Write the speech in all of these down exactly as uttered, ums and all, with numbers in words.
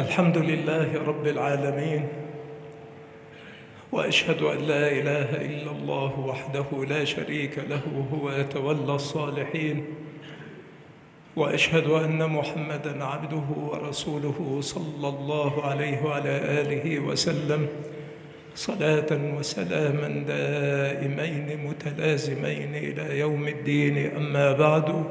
الحمد لله رب العالمين، وأشهد أن لا إله إلا الله وحده لا شريك له هو يتولى الصالحين، وأشهد أن محمدًا عبده ورسوله صلى الله عليه وعلى آله وسلم صلاة وسلاما دائمين متلازمين إلى يوم الدين. أما بعد،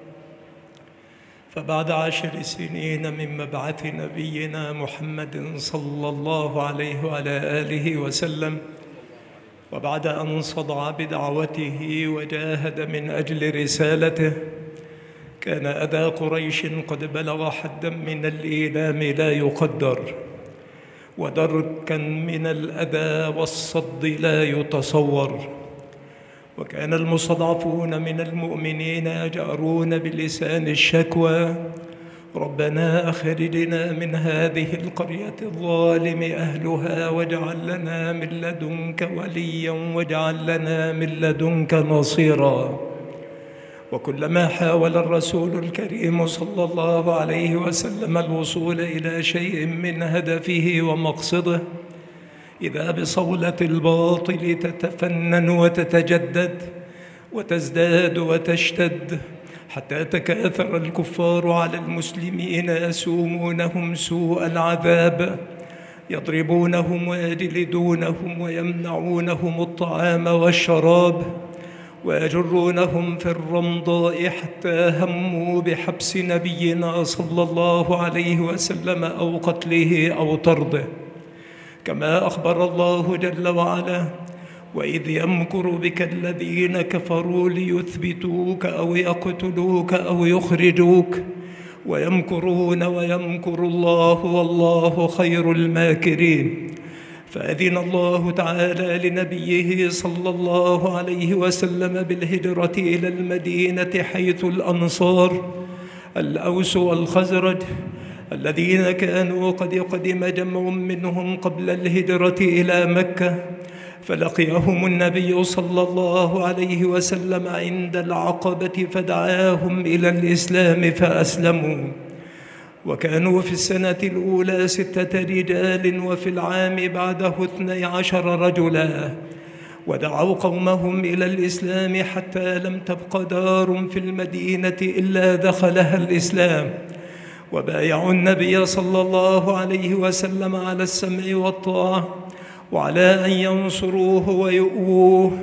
فبعد عشر سنين من مبعث نبينا محمد صلى الله عليه وعلى آله وسلم، وبعد أن صدع بدعوته وجاهد من أجل رسالته، كان أذى قريش قد بلغ حدًا من الإيلام لا يقدر، ودركًا من الأذى والصد لا يتصور. وكان المستضعفون من المؤمنين يجأرون بلسان الشكوى: ربنا أخرجنا من هذه القرية الظالم أهلها واجعل لنا من لدنك وليا واجعل لنا من لدنك نصيرا. وكلما حاول الرسول الكريم صلى الله عليه وسلم الوصول إلى شيء من هدفه ومقصده، إذا بصولة الباطل تتفنن وتتجدد وتزداد وتشتد، حتى تكاثر الكفار على المسلمين يسومونهم سوء العذاب، يضربونهم ويجلدونهم ويمنعونهم الطعام والشراب، ويجرونهم في الرمضاء، حتى هموا بحبس نبينا صلى الله عليه وسلم أو قتله أو طرده. كما أخبر الله جل وعلا: وإذ يمكر بك الذين كفروا ليثبتوك أو يقتلوك أو يخرجوك ويمكرون ويمكر الله والله خير الماكرين. فأذن الله تعالى لنبيه صلى الله عليه وسلم بالهجرة إلى المدينة، حيث الأنصار الأوس والخزرج الذين كانوا قد قدم جمع منهم قبل الهجرة إلى مكة، فلقيهم النبي صلى الله عليه وسلم عند العقبة فدعاهم إلى الإسلام فأسلموا. وكانوا في السنة الأولى ستة رجال، وفي العام بعده اثني عشر رجلا، ودعوا قومهم إلى الإسلام حتى لم تبق دار في المدينة إلا دخلها الإسلام، وبايعوا النبي صلى الله عليه وسلم على السمع والطاعة، وعلى أن ينصروه ويؤوه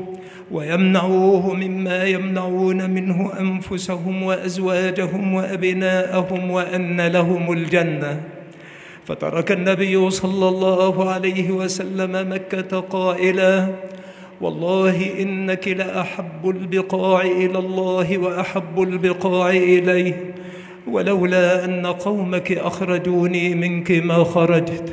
ويمنعوه مما يمنعون منه أنفسهم وأزواجهم وأبناءهم، وأن لهم الجنة. فترك النبي صلى الله عليه وسلم مكة قائلا: والله إنك لأحب البقاع إلى الله وأحب البقاع إليه، ولولا أن قومك أخرجوني منك ما خرجت.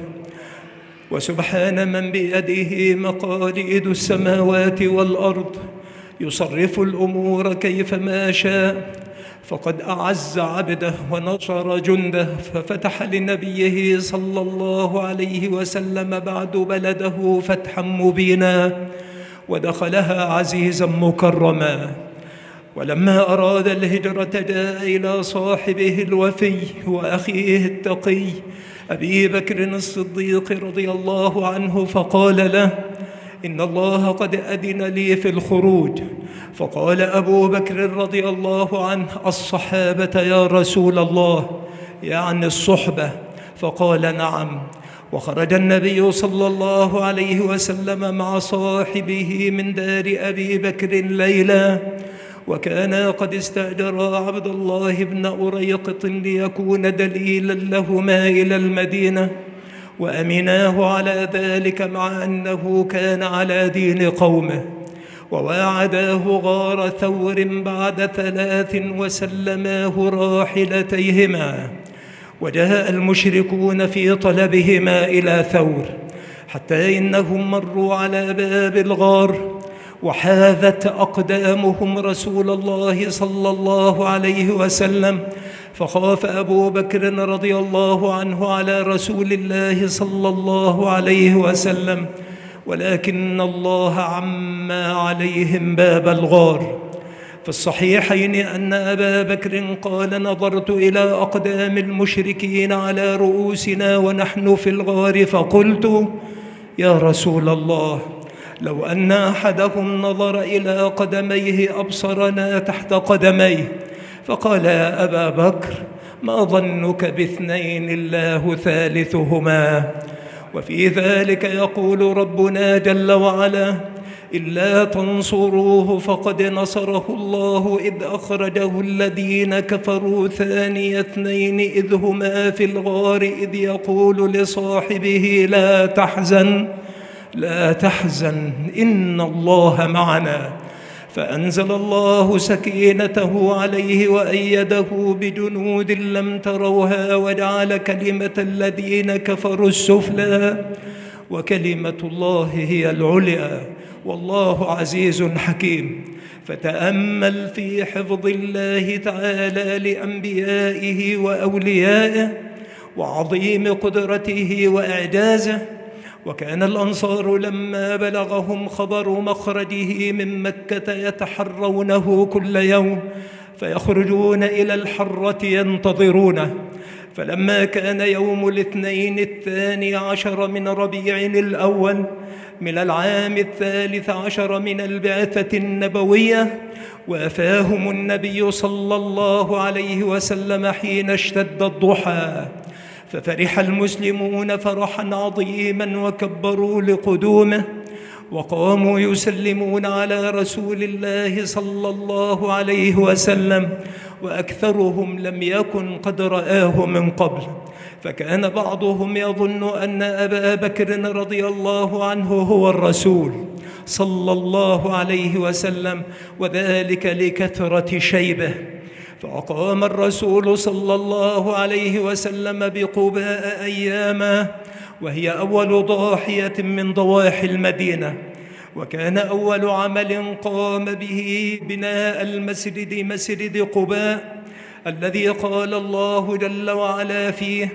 وسبحان من بيده مقاليد السماوات والأرض، يصرف الأمور كيفما شاء، فقد أعز عبده ونصر جنده، ففتح لنبيه صلى الله عليه وسلم بعد بلده فتحا مبينا، ودخلها عزيزا مكرما. ولما أراد الهجرة جاء إلى صاحبه الوفي وأخيه التقي أبي بكر الصديق رضي الله عنه، فقال له: إن الله قد أذن لي في الخروج. فقال أبو بكر رضي الله عنه: الصحابة يا رسول الله، يعني الصحبة؟ فقال: نعم. وخرج النبي صلى الله عليه وسلم مع صاحبه من دار أبي بكر ليلا، وكانا قد استأجرا عبد الله بن أريقط ليكون دليلا لهما إلى المدينة، وأمناه على ذلك مع أنه كان على دين قومه. وواعداه غار ثور بعد ثلاث وسلماه راحلتيهما، وجاء المشركون في طلبهما إلى ثور، حتى إنهم مروا على باب الغار، وحاذت أقدامهم رسول الله صلى الله عليه وسلم، فخاف أبو بكر رضي الله عنه على رسول الله صلى الله عليه وسلم، ولكن الله عمى عليهم باب الغار. في الصحيحين أن أبا بكر قال: نظرت إلى أقدام المشركين على رؤوسنا ونحن في الغار، فقلت: يا رسول الله، لو أن أحدهم نظر إلى قدميه أبصرنا تحت قدميه. فقال: يا أبا بكر، ما ظنك باثنين الله ثالثهما؟ وفي ذلك يقول ربنا جل وعلا: إلا تنصروه فقد نصره الله إذ أخرجه الذين كفروا ثاني اثنين إذ هما في الغار إذ يقول لصاحبه لا تحزن لا تحزن إن الله معنا. فأنزل الله سكينته عليه وأيده بجنود لم تروها وجعل كلمة الذين كفروا السفلى وكلمة الله هي العليا والله عزيز حكيم. فتأمل في حفظ الله تعالى لأنبيائه وأوليائه وعظيم قدرته وإعجازه. وكان الأنصار لما بلغهم خبر مخرجه من مكة يتحرونه كل يوم، فيخرجون إلى الحرة ينتظرونه. فلما كان يوم الاثنين الثاني عشر من ربيع الأول من العام الثالث عشر من البعثة النبوية، وافاهم النبي صلى الله عليه وسلم حين اشتد الضحى، ففرح المسلمون فرحا عظيما وكبروا لقدومه، وقاموا يسلمون على رسول الله صلى الله عليه وسلم، وأكثرهم لم يكن قد رآه من قبل. فكان بعضهم يظن أن أبا بكر رضي الله عنه هو الرسول صلى الله عليه وسلم، وذلك لكثرة شيبه. فأقام الرسول صلى الله عليه وسلم بقباء أياما، وهي أول ضاحية من ضواحي المدينة. وكان أول عمل قام به بناء المسجد مسجد قباء الذي قال الله جل وعلا فيه: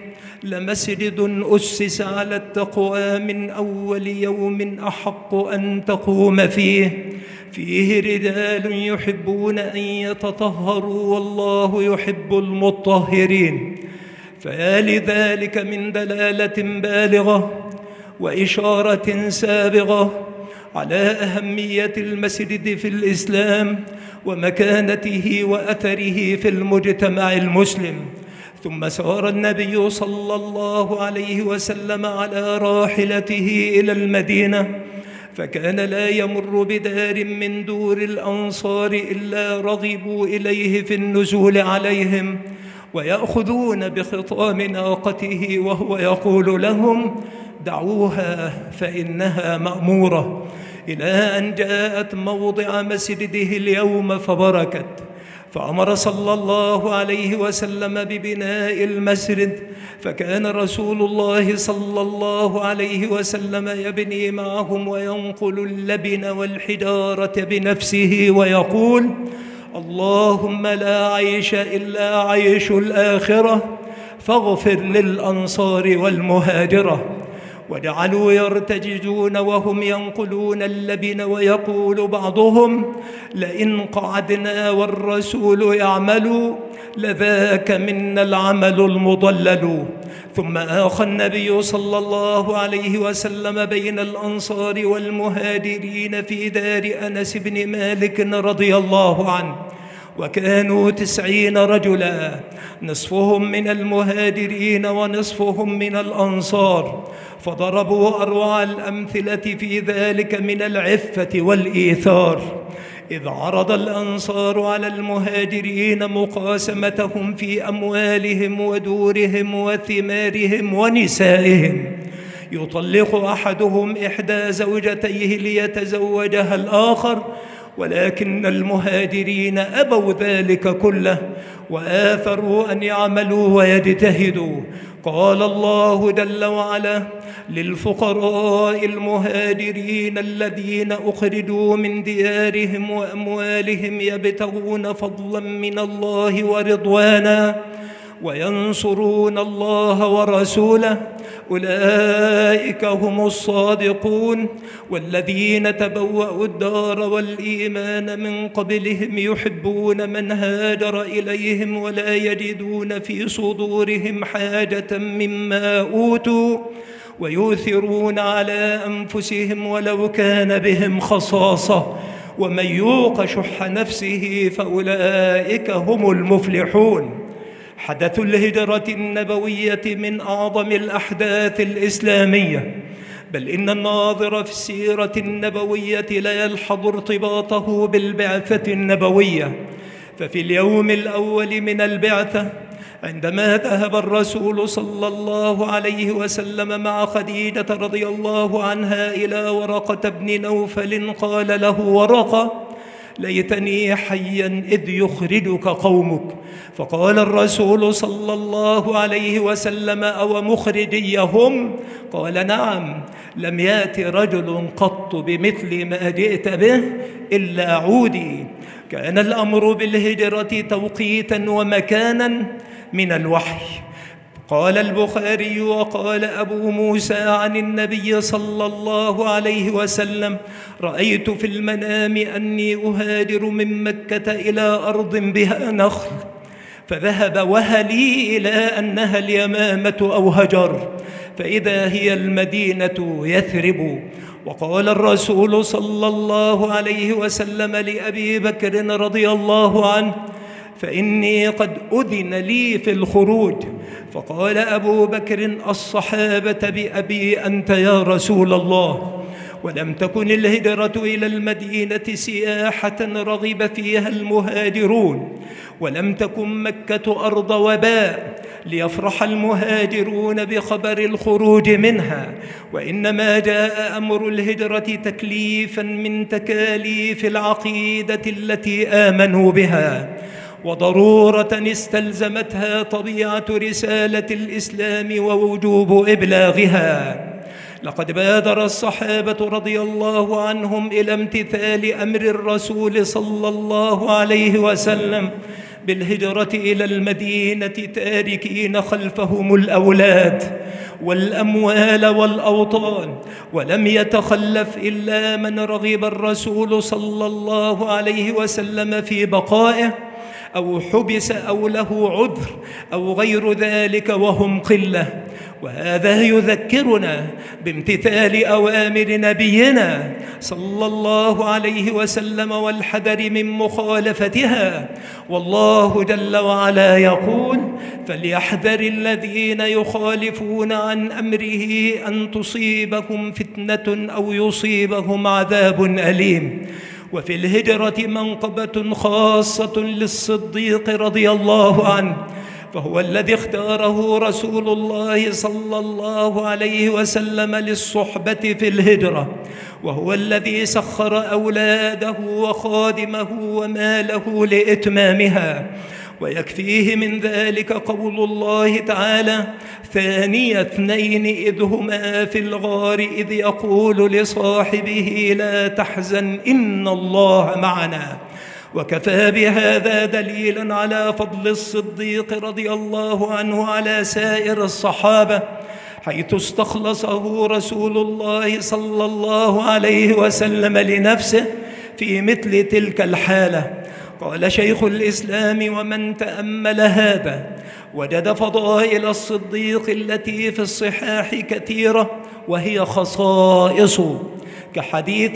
لمسجد أسس على التقوى من أول يوم أحق أن تقوم فيه فيه رجال يحبون أن يتطهروا والله يحب المطهرين. فيا لذلك من دلالة بالغة وإشارة سابغة على أهمية المسجد في الإسلام ومكانته وأثره في المجتمع المسلم. ثم سار النبي صلى الله عليه وسلم على راحلته إلى المدينة، فكان لا يمر بدار من دور الأنصار إلا رغبوا إليه في النزول عليهم، ويأخذون بخطام ناقته وهو يقول لهم: دعوها فإنها مأمورة، إلى أن جاءت موضع مسجده اليوم فبركت. فأمر صلى الله عليه وسلم ببناء المسجد، فكان رسول الله صلى الله عليه وسلم يبني معهم وينقل اللبن والحجارة بنفسه ويقول: اللهم لا عيش إلا عيش الآخرة فاغفر للأنصار والمهاجرة. وجعلوا يرتجزون وهم ينقلون اللبن، ويقول بعضهم: لئن قعدنا والرسول يعمل لذاك منا العمل المضلل. ثم آخى النبي صلى الله عليه وسلم بين الأنصار والمهاجرين في دار أنس بن مالك رضي الله عنه، وكانوا تسعين رجلا، نصفهم من المهاجرين ونصفهم من الأنصار، فضربوا أروع الأمثلة في ذلك من العفة والإيثار، إذ عرض الأنصار على المهاجرين مقاسمتهم في أموالهم ودورهم وثمارهم ونسائهم. يطلق أحدهم إحدى زوجتيه ليتزوجها الآخر، ولكن المهاجرين أبوا ذلك كله وآثروا أن يعملوا ويجتهدوا. قال الله جل وعلا: للفقراء المهاجرين الذين أخرجوا من ديارهم وأموالهم يبتغون فضلا من الله ورضوانا وينصرون الله ورسوله أولئك هم الصادقون. والذين تبوأوا الدار والإيمان من قبلهم يحبون من هاجر إليهم ولا يجدون في صدورهم حاجة مما أوتوا ويؤثرون على أنفسهم ولو كان بهم خصاصة ومن يوق شح نفسه فأولئك هم المفلحون. حدث الهجرة النبوية من أعظم الأحداث الإسلامية، بل إن الناظر في السيرة النبوية لا يلحظ ارتباطه بالبعثة النبوية. ففي اليوم الأول من البعثة عندما ذهب الرسول صلى الله عليه وسلم مع خديجة رضي الله عنها إلى ورقة بن نوفل قال له ورقة: ليتني حيا إذ يخرجك قومك. فقال الرسول صلى الله عليه وسلم: أو مخرجيهم؟ قال: نعم، لم يأت رجل قط بمثل ما جئت به إلا عودي. كان الأمر بالهجرة توقيتا ومكانا من الوحي. قال البخاري وقال أبو موسى عن النبي صلى الله عليه وسلم: رأيت في المنام أني أهاجر من مكة إلى أرض بها نخل، فذهب وهلي إلى أنها اليمامة أو هجر، فإذا هي المدينة يثرب. وقال الرسول صلى الله عليه وسلم لأبي بكر رضي الله عنه: فإني قد أذن لي في الخروج. فقال أبو بكر: الصحابة بأبي أنت يا رسول الله. ولم تكن الهجرة إلى المدينة سياحة رغب فيها المهاجرون، ولم تكن مكة أرض وباء ليفرح المهاجرون بخبر الخروج منها، وإنما جاء أمر الهجرة تكليفا من تكاليف العقيدة التي آمنوا بها، وضرورة استلزمتها طبيعة رسالة الإسلام ووجوب إبلاغها. لقد بادر الصحابة رضي الله عنهم إلى امتثال أمر الرسول صلى الله عليه وسلم بالهجرة إلى المدينة، تاركين خلفهم الأولاد والأموال والأوطان، ولم يتخلف إلا من رغب الرسول صلى الله عليه وسلم في بقائه أو حبس أو له عذر أو غير ذلك، وهم قلة. وهذا يذكرنا بامتثال أوامر نبينا صلى الله عليه وسلم والحذر من مخالفتها. والله جل وعلا يقول: فليحذر الذين يخالفون عن أمره أن تصيبهم فتنة أو يصيبهم عذاب أليم. وفي الهجرة منقبة خاصة للصديق رضي الله عنه، فهو الذي اختاره رسول الله صلى الله عليه وسلم للصحبة في الهجرة، وهو الذي سخر أولاده وخادمه وماله لإتمامها. ويكفيه من ذلك قول الله تعالى: ثاني اثنين إذ هما في الغار إذ يقول لصاحبه لا تحزن إن الله معنا. وكفى بهذا دليلا على فضل الصديق رضي الله عنه على سائر الصحابة، حيث استخلصه رسول الله صلى الله عليه وسلم لنفسه في مثل تلك الحالة. قال شيخ الإسلام: ومن تأمل هذا وجد فضائل الصديق التي في الصحاح كثيرة، وهي خصائص كحديث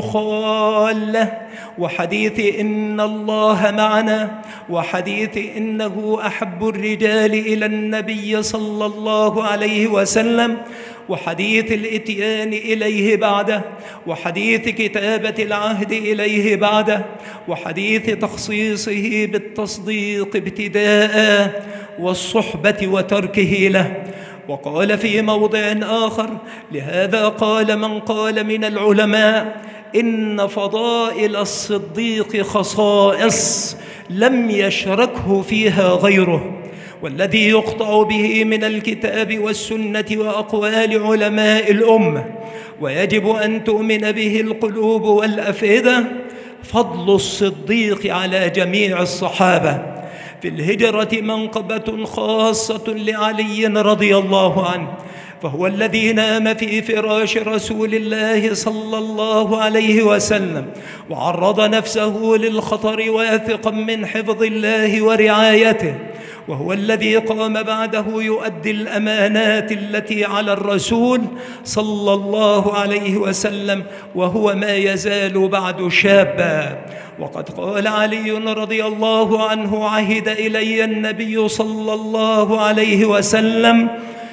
المخالة، وحديث إن الله معنا، وحديث إنه أحب الرجال إلى النبي صلى الله عليه وسلم، وحديث الإتيان إليه بعده، وحديث كتابة العهد إليه بعده، وحديث تخصيصه بالتصديق ابتداء والصحبة وتركه له. وقال في موضع آخر: لهذا قال من قال من العلماء إن فضائل الصديق خصائص لم يشركه فيها غيره، والذي يقطع به من الكتاب والسنة وأقوال علماء الأمة، ويجب أن تؤمن به القلوب والأفئدة، فضل الصديق على جميع الصحابة. في الهجرة منقبة خاصة لعلي رضي الله عنه، فهو الذي نام في فراش رسول الله صلى الله عليه وسلم وعرض نفسه للخطر واثقا من حفظ الله ورعايته، وهو الذي قام بعده يؤدي الأمانات التي على الرسول صلى الله عليه وسلم، وهو ما يزال بعد شابا. وقد قال علي رضي الله عنه: عهد إلي النبي صلى الله عليه وسلم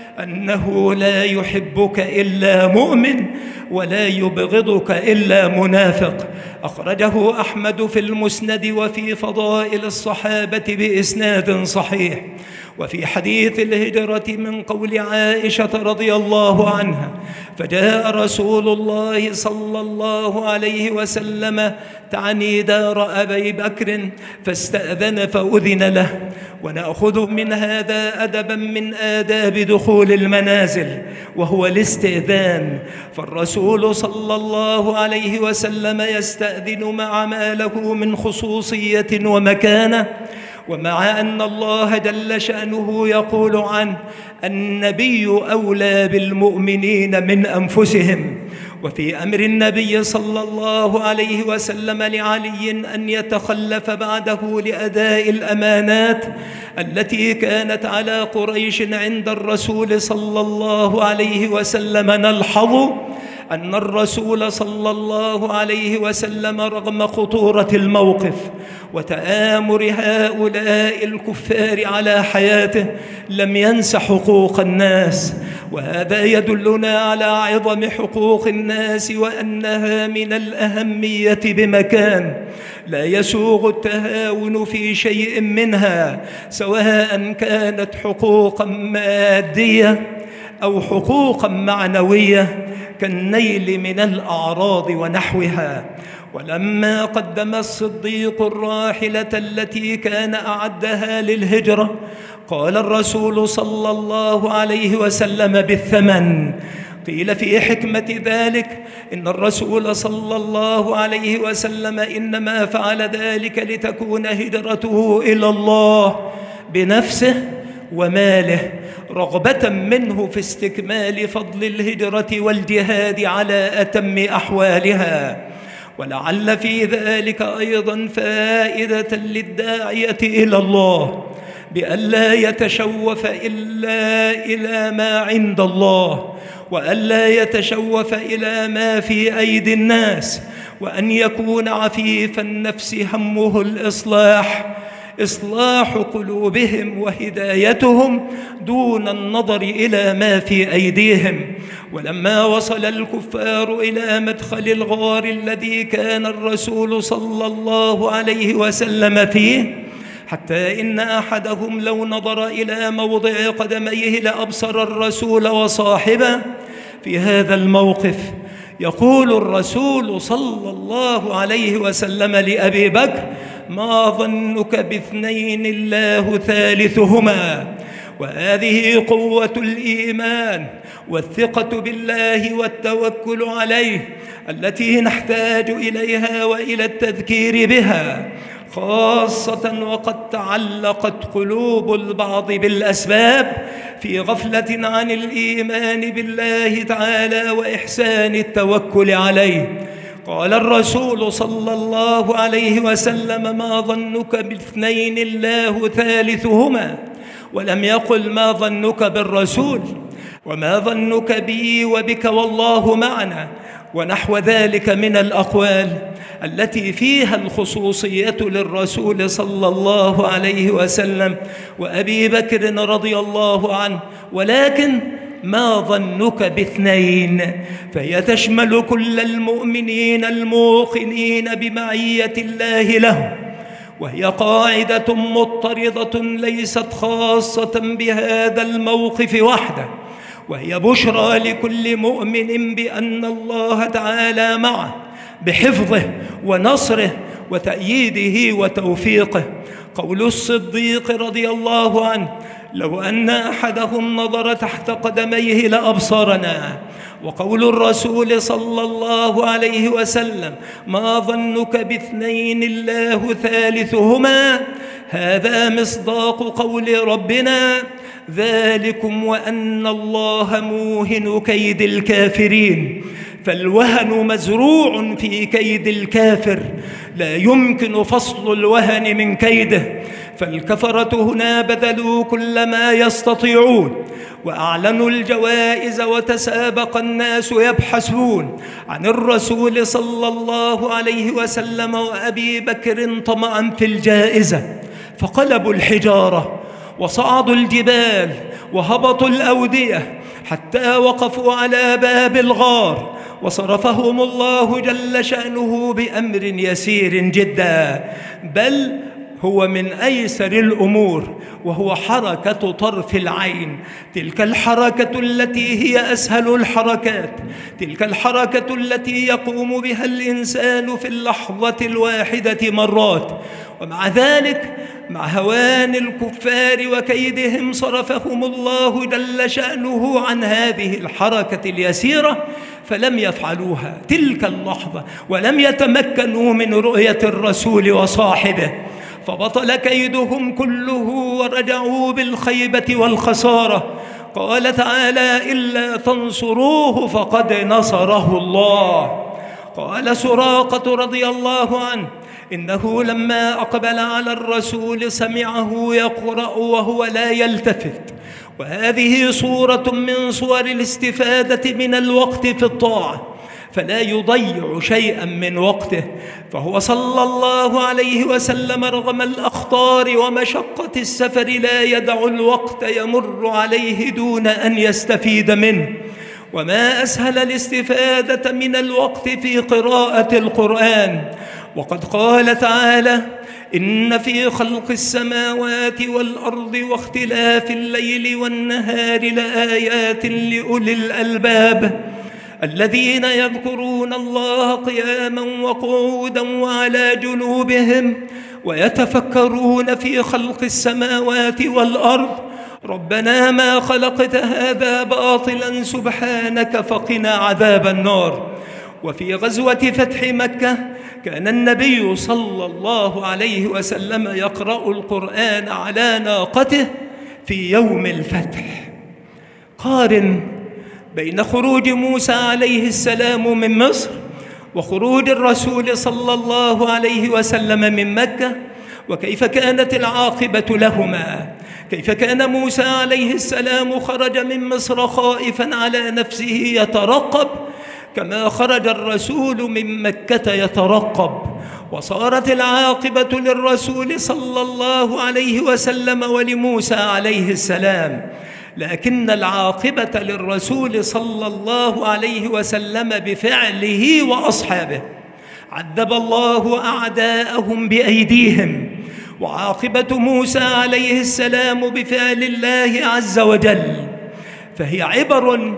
أنه لا يحبك إلا مؤمن ولا يبغضك إلا منافق. أخرجه أحمد في المسند وفي فضائل الصحابة بإسناد صحيح. وفي حديث الهجرة من قول عائشة رضي الله عنها: فجاء رسول الله صلى الله عليه وسلم تعني دار أبي بكر فاستأذن فأذن له. ونأخذ من هذا أدبا من آداب دخول المنازل، وهو الاستئذان، فالرسول صلى الله عليه وسلم يستأذن مع ما له من خصوصية ومكانة، ومع أن الله جل شأنه يقول عنه: النبي أولى بالمؤمنين من أنفسهم. وفي أمر النبي صلى الله عليه وسلم لعلي أن يتخلف بعده لأداء الأمانات التي كانت على قريش عند الرسول صلى الله عليه وسلم، نلحظ أن الرسول صلى الله عليه وسلم رغم خطورة الموقف وتآمر هؤلاء الكفار على حياته لم ينس حقوق الناس، وهذا يدلنا على عظم حقوق الناس وأنها من الأهمية بمكان، لا يسوغ التهاون في شيء منها، سواء كانت حقوقا مادية أو حقوقا معنوية كالنيل من الأعراض ونحوها. ولما قدم الصديق الراحلة التي كان أعدها للهجرة قال الرسول صلى الله عليه وسلم: بالثمن. قيل في حكمة ذلك إن الرسول صلى الله عليه وسلم إنما فعل ذلك لتكون هجرته إلى الله بنفسه وماله، رغبة منه في استكمال فضل الهجرة والجهاد على أتم أحوالها. ولعل في ذلك أيضا فائدة للداعية إلى الله بألا يتشوف إلا إلى ما عند الله، وألا يتشوف إلى ما في أيدي الناس، وأن يكون عفيف النفس همه الإصلاح إصلاح قلوبهم وهدايتهم دون النظر إلى ما في أيديهم. ولما وصل الكفار إلى مدخل الغار الذي كان الرسول صلى الله عليه وسلم فيه، حتى إن أحدهم لو نظر إلى موضع قدميه لأبصر الرسول وصاحبه، في هذا الموقف يقول الرسول صلى الله عليه وسلم لأبي بكر: ما ظنك باثنين الله ثالثهما. وهذه قوة الإيمان والثقة بالله والتوكل عليه التي نحتاج إليها وإلى التذكير بها، خاصة وقد تعلقت قلوب البعض بالأسباب في غفلة عن الإيمان بالله تعالى وإحسان التوكل عليه. قال الرسول صلى الله عليه وسلم: ما ظنك باثنين الله ثالثهما، ولم يقل ما ظنك بالرسول، وما ظنك بي وبك والله معنا، ونحو ذلك من الأقوال التي فيها الخصوصية للرسول صلى الله عليه وسلم وأبي بكر رضي الله عنه. ولكن ما ظنك باثنين فهي تشمل كل المؤمنين الموقنين بمعية الله له، وهي قاعدة مضطردة ليست خاصة بهذا الموقف وحده، وهي بشرى لكل مؤمن بأن الله تعالى معه بحفظه ونصره وتأييده وتوفيقه. قول الصديق رضي الله عنه: لو أن أحدهم نظر تحت قدميه لأبصرنا. وقول الرسول صلى الله عليه وسلم: ما ظنك باثنين الله ثالثهما، هذا مصداق قول ربنا: ذلكم وأن الله موهن كيد الكافرين. فالوهن مزروع في كيد الكافر، لا يمكن فصل الوهن من كيده. فالكفرة هنا بذلوا كل ما يستطيعون وأعلنوا الجوائز، وتسابق الناس يبحثون عن الرسول صلى الله عليه وسلم وأبي بكر طمعا في الجائزة، فقلبوا الحجارة وصعدوا الجبال وهبطوا الأودية حتى وقفوا على باب الغار، وصرفهم الله جل شأنه بأمر يسير جدا، بل هو من أيسر الأمور، وهو حركة طرف العين. تلك الحركة التي هي أسهل الحركات، تلك الحركة التي يقوم بها الإنسان في اللحظة الواحدة مرات. ومع ذلك، مع هوان الكفار وكيدهم، صرفهم الله جل شأنه عن هذه الحركة اليسيرة، فلم يفعلوها تلك اللحظة، ولم يتمكنوا من رؤية الرسول وصاحبه، فبطل كيدهم كله ورجعوا بالخيبة والخسارة. قال تعالى: إلا تنصروه فقد نصره الله. قال سراقة رضي الله عنه: إنه لما أقبل على الرسول سمعه يقرأ وهو لا يلتفت، وهذه صورة من صور الاستفادة من الوقت في الطاعة، فلا يضيع شيئا من وقته. فهو صلى الله عليه وسلم رغم الأخطار ومشقة السفر لا يدع الوقت يمر عليه دون أن يستفيد منه. وما أسهل الاستفادة من الوقت في قراءة القرآن. وقد قال تعالى: إن في خلق السماوات والأرض واختلاف الليل والنهار لآيات لأولي الألباب الذين يذكرون الله قياما وقعودا وعلى جنوبهم ويتفكرون في خلق السماوات والأرض ربنا ما خلقت هذا باطلا سبحانك فقنا عذاب النار. وفي غزوة فتح مكة كان النبي صلى الله عليه وسلم يقرأ القرآن على ناقته في يوم الفتح. قارن بين خروج موسى عليه السلام من مصر وخروج الرسول صلى الله عليه وسلم من مكة، وكيف كانت العاقبة لهما. كيف كان موسى عليه السلام خرج من مصر خائفا على نفسه يترقب، كما خرج الرسول من مكة يترقب. وصارت العاقبة للرسول صلى الله عليه وسلم ولموسى عليه السلام، لكن العاقبة للرسول صلى الله عليه وسلم بفعله وأصحابه. عذب الله أعداءهم بأيديهم، وعاقبة موسى عليه السلام بفعل الله عز وجل. فهي عبر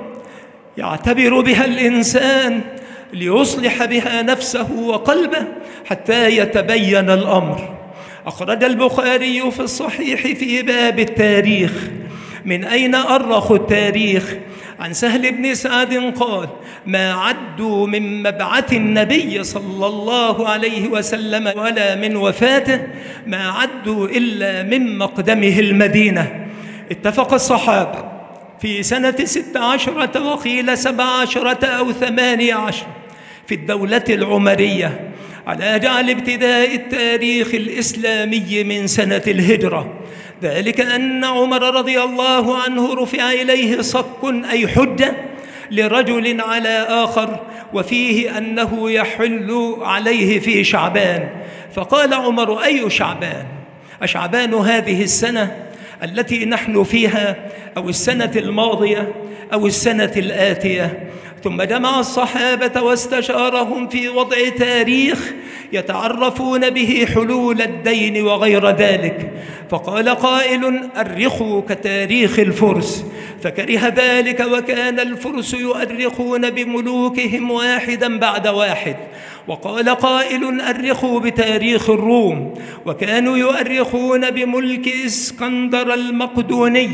يعتبر بها الإنسان ليصلح بها نفسه وقلبه حتى يتبين الأمر. أخرج البخاري في الصحيح في باب التاريخ: من أين أرخوا التاريخ؟ عن سهل بن سعد قال: ما عدوا من مبعث النبي صلى الله عليه وسلم ولا من وفاته ما عدوا إلا من مقدمه المدينة. اتفق الصحابة في سنة ست عشرة وقيل سبع عشرة أو ثماني عشر في الدولة العمرية على جعل ابتداء التاريخ الإسلامي من سنة الهجرة، ذلك أن عمر رضي الله عنه رفع إليه صك أي حجة لرجل على آخر، وفيه أنه يحل عليه في شعبان. فقال عمر: أي شعبان؟ أشعبان هذه السنة التي نحن فيها، أو السنة الماضية، أو السنة الآتية؟ ثم جمع الصحابة واستشارهم في وضع تاريخ يتعرفون به حلول الدين وغير ذلك. فقال قائل: أرخوا كتاريخ الفرس، فكره ذلك، وكان الفرس يؤرخون بملوكهم واحدا بعد واحد. وقال قائل: أرخوا بتاريخ الروم، وكانوا يؤرخون بملك إسكندر المقدوني،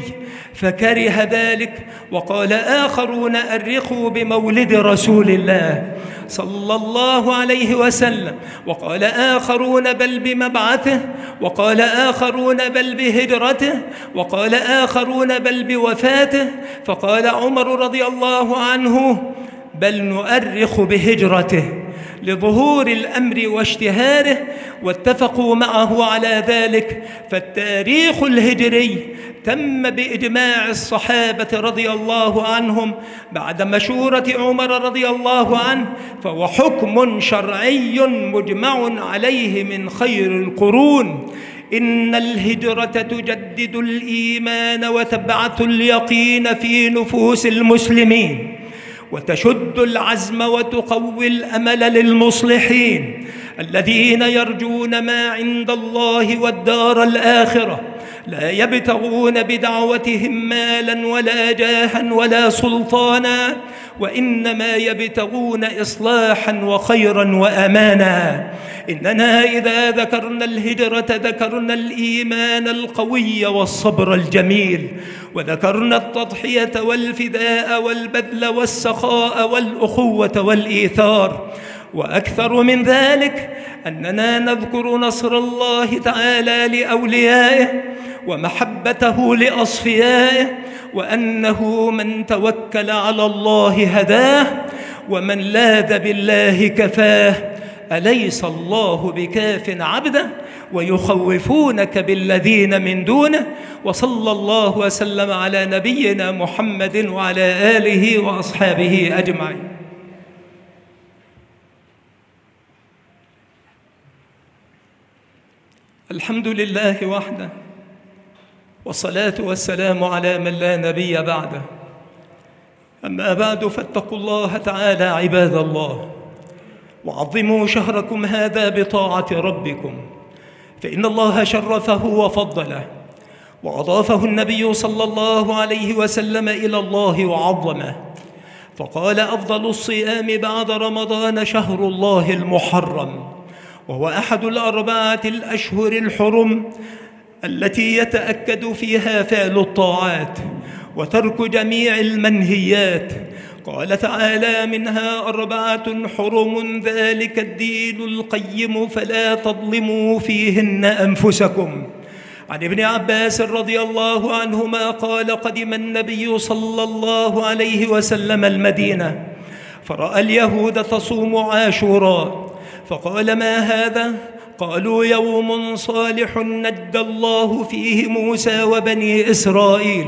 فكره ذلك. وقال آخرون: أرخوا بمولد رسول الله صلى الله عليه وسلم. وقال آخرون بل بمبعثه، وقال آخرون بل بهجرته، وقال آخرون بل بوفاته. فقال عمر رضي الله عنه بل نؤرخ بهجرته لظهور الأمر واشتهاره، واتفقوا معه على ذلك. فالتاريخ الهجري تم بإجماع الصحابة رضي الله عنهم بعد مشورة عمر رضي الله عنه، فهو حكم شرعي مجمع عليه من خير القرون. إن الهجرة تجدد الإيمان وتبعث اليقين في نفوس المسلمين، وتشد العزم وتقوي الأمل للمصلحين الذين يرجون ما عند الله والدار الآخرة، لا يبتغون بدعوتهم مالا ولا جاها ولا سلطانا، وإنما يبتغون إصلاحا وخيرا وأمانا. إننا إذا ذكرنا الهجرة ذكرنا الإيمان القوي والصبر الجميل، وذكرنا التضحية والفداء والبذل والسخاء والأخوة والإيثار. وأكثر من ذلك أننا نذكر نصر الله تعالى لأوليائه ومحبته لأصفيائه، وأنه من توكل على الله هداه ومن لاذ بالله كفاه. أليس الله بكاف عبده ويخوفونك بالذين من دونه. وصلى الله وسلم على نبينا محمد وعلى آله وأصحابه أجمعين. الحمد لله وحده، والصلاة والسلام على من لا نبي بعده. أما بعد، فاتقوا الله تعالى عباد الله، وعظموا شهركم هذا بطاعة ربكم، فإن الله شرفه وفضله، وأضافه النبي صلى الله عليه وسلم إلى الله وعظمه، فقال أفضل الصيام بعد رمضان شهر الله المحرم، وهو أحد الأربعة الأشهر الحرم التي يتأكد فيها فعل الطاعات وترك جميع المنهيات. قال تعالى: منها أربعة حرم ذلك الدين القيم فلا تظلموا فيهن أنفسكم. عن ابن عباس رضي الله عنهما قال: قدم النبي صلى الله عليه وسلم المدينة فرأى اليهود تصوم عاشوراء، فقال: ما هذا؟ قالوا: يوم صالح نجى الله فيه موسى وبني إسرائيل،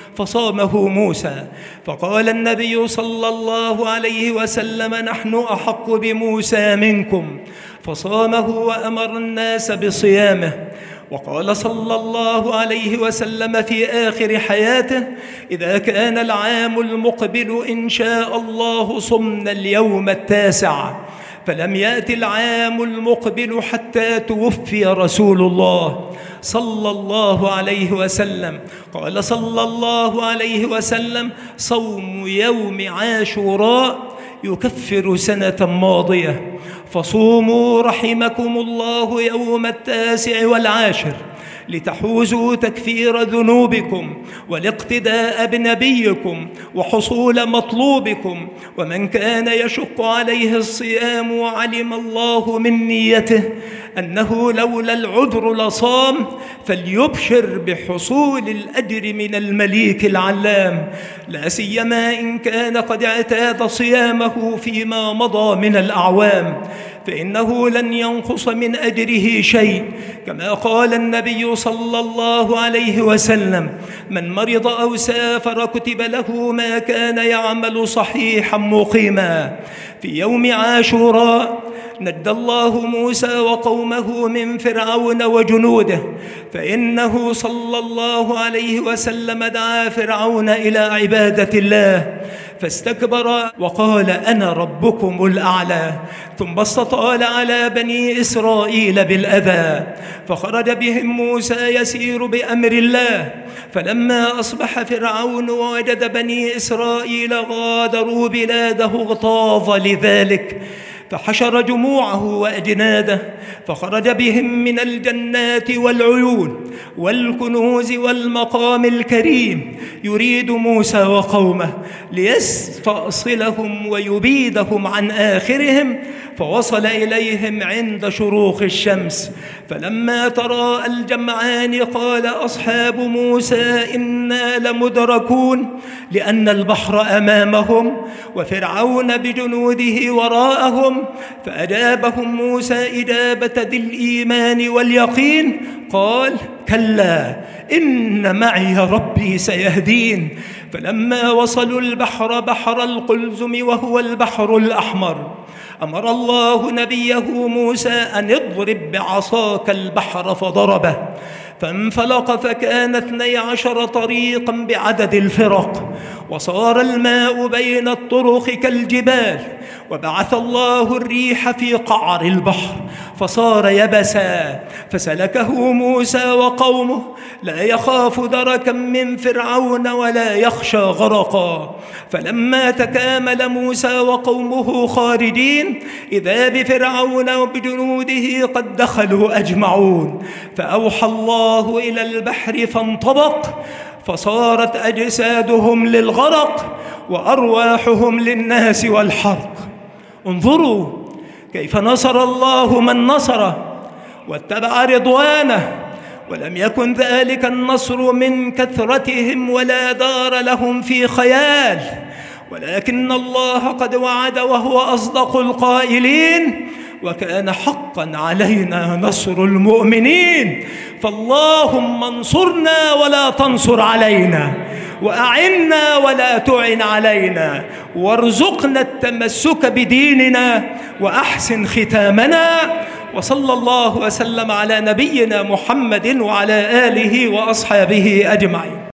فصامه موسى. فقال النبي صلى الله عليه وسلم: نحن أحق بموسى منكم، فصامه وأمر الناس بصيامه. وقال صلى الله عليه وسلم في آخر حياته: إذا كان العام المقبل إن شاء الله صمنا اليوم التاسع. فلم يأت العام المقبل حتى توفي رسول الله صلى الله عليه وسلم. قال صلى الله عليه وسلم: صوم يوم عاشوراء يكفر سنة ماضية، فصوموا رحمكم الله يوم التاسع والعاشر لتحوزوا تكفير ذنوبكم والاقتداء بنبيكم وحصول مطلوبكم. ومن كان يشق عليه الصيام وعلم الله من نيته أنه لولا العذر لصام فليبشر بحصول الأجر من المليك العلام، لا سيما إن كان قد اعتاد صيامه فيما مضى من الأعوام، فإنه لن ينقص من أجره شيء، كما قال النبي صلى الله عليه وسلم: من مرض أو سافر كتب له ما كان يعمل صحيحا مقيما. في يوم عاشوراء نجى الله موسى وقومه من فرعون وجنوده، فإنه صلى الله عليه وسلم دعا فرعون إلى عبادة الله فاستكبر وقال: أنا ربكم الأعلى، ثم استطال على بني إسرائيل بالأذى، فخرج بهم موسى يسير بأمر الله. فلما أصبح فرعون ووجد بني إسرائيل غادروا بلاده اغتاظ لذلك، فحشر جموعه وأجناده فخرج بهم من الجنات والعيون، والكنوز والمقام الكريم يريد موسى وقومه ليستأصلهم ويبيدهم عن آخرهم، فوصل إليهم عند شروق الشمس. فلما تراءى الجمعان قال أصحاب موسى إنا لمدركون، لأن البحر أمامهم وفرعون بجنوده وراءهم. فأجابهم موسى إجابة ذي الإيمان واليقين، قال كلا إن معي ربي سيهدين. فلما وصلوا البحر بحر القلزم وهو البحر الأحمر، أمر الله نبيه موسى أن اضرب بعصاك البحر فضربه، فانفلق فكان اثني عشر طريقا بعدد الفرق، وصار الماء بين الطرق كالجبال. وبعث الله الريح في قعر البحر فصار يبسا، فسلكه موسى وقومه لا يخاف دركا من فرعون ولا يخشى غرقا. فلما تكامل موسى وقومه خارجين إذا بفرعون وبجنوده قد دخلوا أجمعون، فأوحى الله إلى البحر فانطبق، فصارت أجسادهم للغرق وأرواحهم للناس والحرق. انظروا كيف نصر الله من نصره واتبع رضوانه، ولم يكن ذلك النصر من كثرتهم ولا دار لهم في خيال، ولكن الله قد وعد وهو أصدق القائلين وكان حقا علينا نصر المؤمنين. فاللهم انصرنا ولا تنصر علينا، وأعنا ولا تعن علينا، وارزقنا التمسك بديننا وأحسن ختامنا. وصلى الله وسلم على نبينا محمد وعلى آله وأصحابه أجمعين.